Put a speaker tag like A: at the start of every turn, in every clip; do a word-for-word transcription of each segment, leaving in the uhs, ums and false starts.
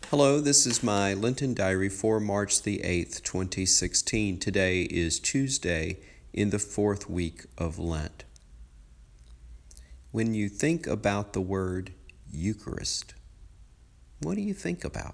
A: Hello, this is my Lenten Diary for March the eighth, twenty sixteen. Today is Tuesday in the fourth week of Lent. When you think about the word Eucharist, what do you think about?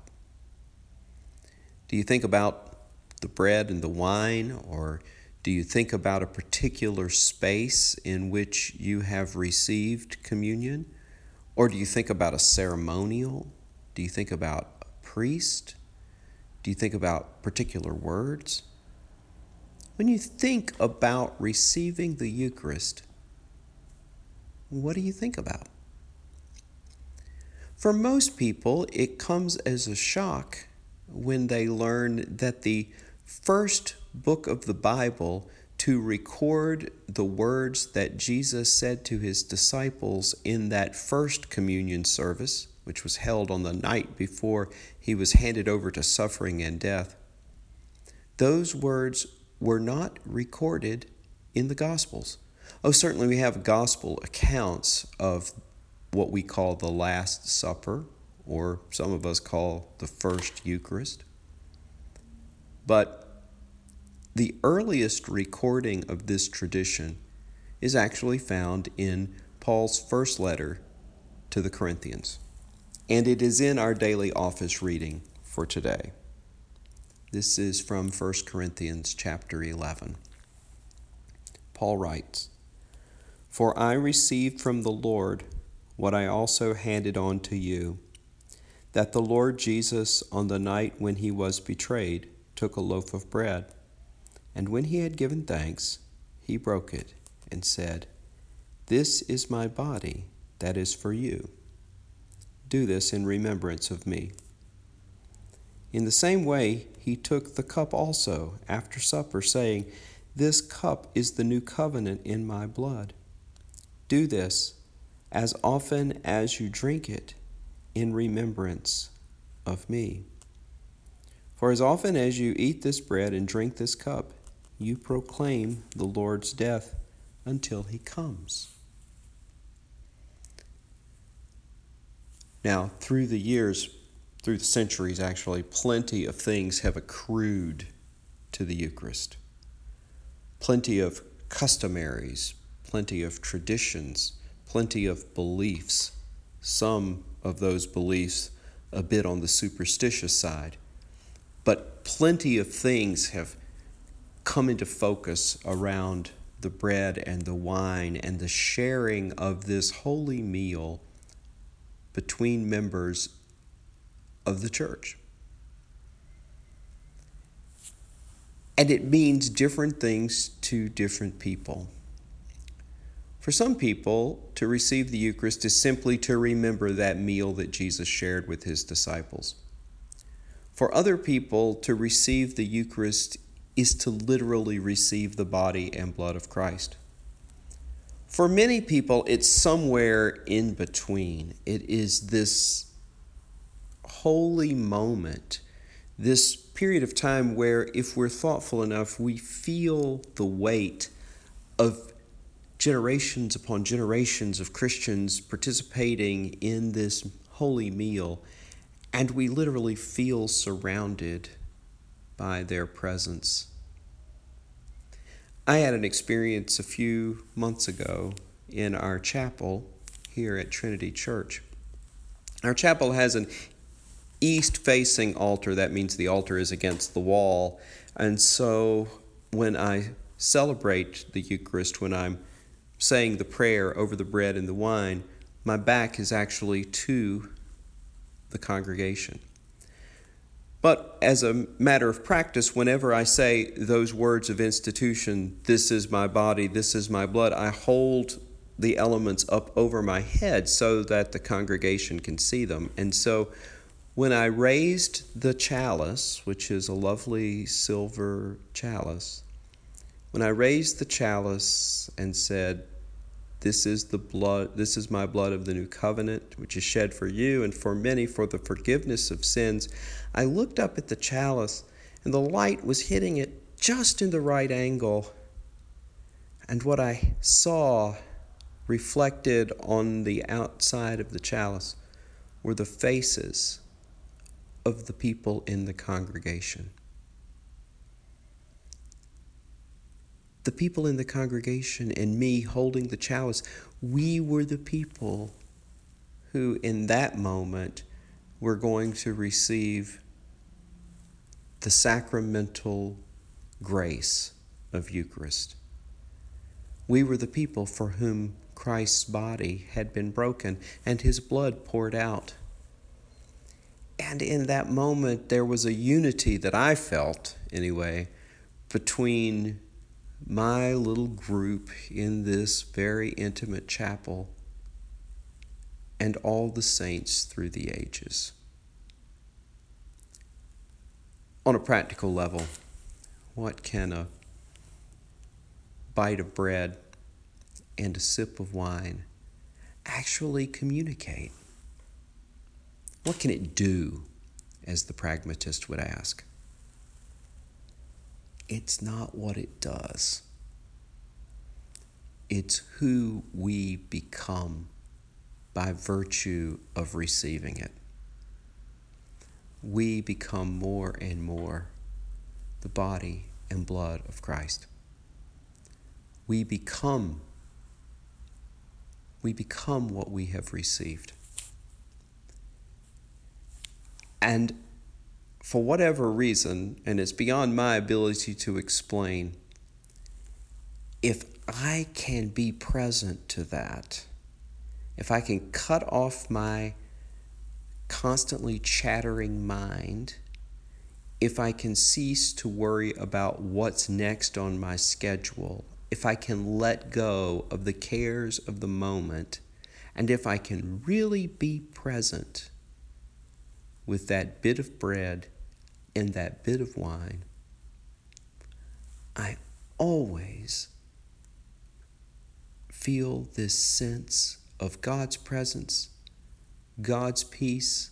A: Do you think about the bread and the wine, or do you think about a particular space in which you have received communion? Or do you think about a ceremonial? Do you think about priest? Do you think about particular words? When you think about receiving the Eucharist, what do you think about? For most people, it comes as a shock when they learn that the first book of the Bible to record the words that Jesus said to his disciples in that first communion service, which was held on the night before he was handed over to suffering and death, those words were not recorded in the Gospels. Oh, certainly we have gospel accounts of what we call the Last Supper, or some of us call the First Eucharist. But the earliest recording of this tradition is actually found in Paul's first letter to the Corinthians. And it is in our daily office reading for today. This is from First Corinthians chapter eleven. Paul writes, "For I received from the Lord what I also handed on to you, that the Lord Jesus, on the night when he was betrayed, took a loaf of bread, and when he had given thanks, he broke it and said, 'This is my body that is for you. Do this in remembrance of me.' In the same way, he took the cup also after supper, saying, 'This cup is the new covenant in my blood. Do this as often as you drink it in remembrance of me. For as often as you eat this bread and drink this cup, you proclaim the Lord's death until he comes.'" Now, through the years, through the centuries actually, plenty of things have accrued to the Eucharist. Plenty of customaries, plenty of traditions, plenty of beliefs. Some of those beliefs a bit on the superstitious side. But plenty of things have come into focus around the bread and the wine and the sharing of this holy meal between members of the church. And it means different things to different people. For some people, to receive the Eucharist is simply to remember that meal that Jesus shared with his disciples. For other people, to receive the Eucharist is to literally receive the body and blood of Christ. For many people, it's somewhere in between. It is this holy moment, this period of time where, if we're thoughtful enough, we feel the weight of generations upon generations of Christians participating in this holy meal, and we literally feel surrounded by their presence. I had an experience a few months ago in our chapel here at Trinity Church. Our chapel has an east-facing altar. That means the altar is against the wall. And so when I celebrate the Eucharist, when I'm saying the prayer over the bread and the wine, my back is actually to the congregation. But as a matter of practice, whenever I say those words of institution, "This is my body, this is my blood," I hold the elements up over my head so that the congregation can see them. And so when I raised the chalice, which is a lovely silver chalice, when I raised the chalice and said, "This is the blood, this is my blood of the new covenant, which is shed for you and for many for the forgiveness of sins," I looked up at the chalice, and the light was hitting it just in the right angle. And what I saw reflected on the outside of the chalice were the faces of the people in the congregation. The people in the congregation and me holding the chalice, we were the people who in that moment were going to receive the sacramental grace of Eucharist. We were the people for whom Christ's body had been broken and his blood poured out. And in that moment, there was a unity that I felt, anyway, between my little group in this very intimate chapel and all the saints through the ages. On a practical level, what can a bite of bread and a sip of wine actually communicate? What can it do, as the pragmatist would ask? It's not what it does. It's who we become by virtue of receiving it. We become more and more the body and blood of Christ. We become, we become what we have received. And for whatever reason, and it's beyond my ability to explain, if I can be present to that, if I can cut off my constantly chattering mind, if I can cease to worry about what's next on my schedule, if I can let go of the cares of the moment, and if I can really be present with that bit of bread and that bit of wine, I always feel this sense of God's presence, God's peace,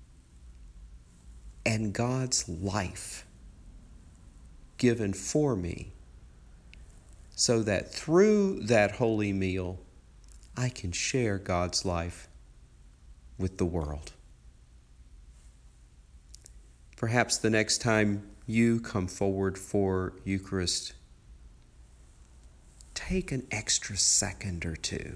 A: and God's life given for me, so that through that holy meal, I can share God's life with the world. Perhaps the next time you come forward for Eucharist, take an extra second or two.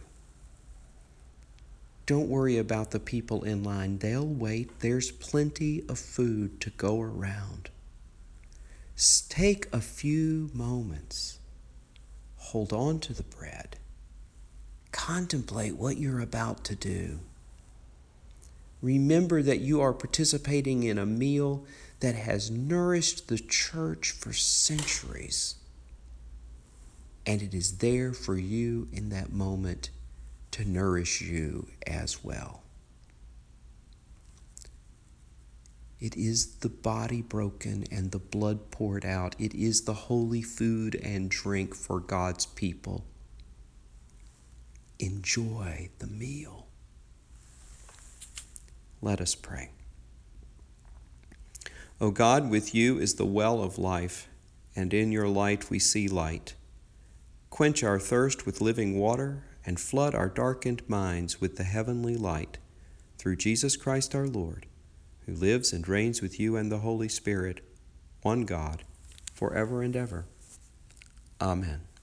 A: Don't worry about the people in line. They'll wait. There's plenty of food to go around. Take a few moments. Hold on to the bread. Contemplate what you're about to do. Remember that you are participating in a meal that has nourished the church for centuries. And it is there for you in that moment to nourish you as well. It is the body broken and the blood poured out. It is the holy food and drink for God's people. Enjoy the meal. Let us pray. O God, with you is the well of life, and in your light we see light. Quench our thirst with living water, and flood our darkened minds with the heavenly light, through Jesus Christ our Lord, who lives and reigns with you and the Holy Spirit, one God, forever and ever. Amen.